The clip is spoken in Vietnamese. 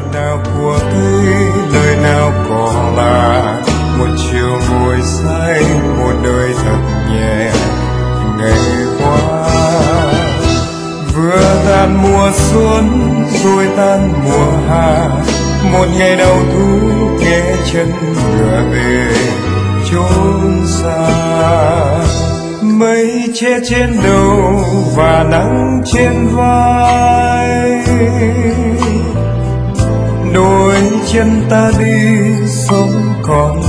nào của cây, lời nào cỏ là một chiều ngồi say, một đời thật nhẹ. Ngày qua vừa tan mùa xuân rồi tan mùa hạ, một ngày đầu thu nghe chân ngựa về chốn xa. Mây che trên đầu và nắng trên vai, đôi chân ta đi sống còn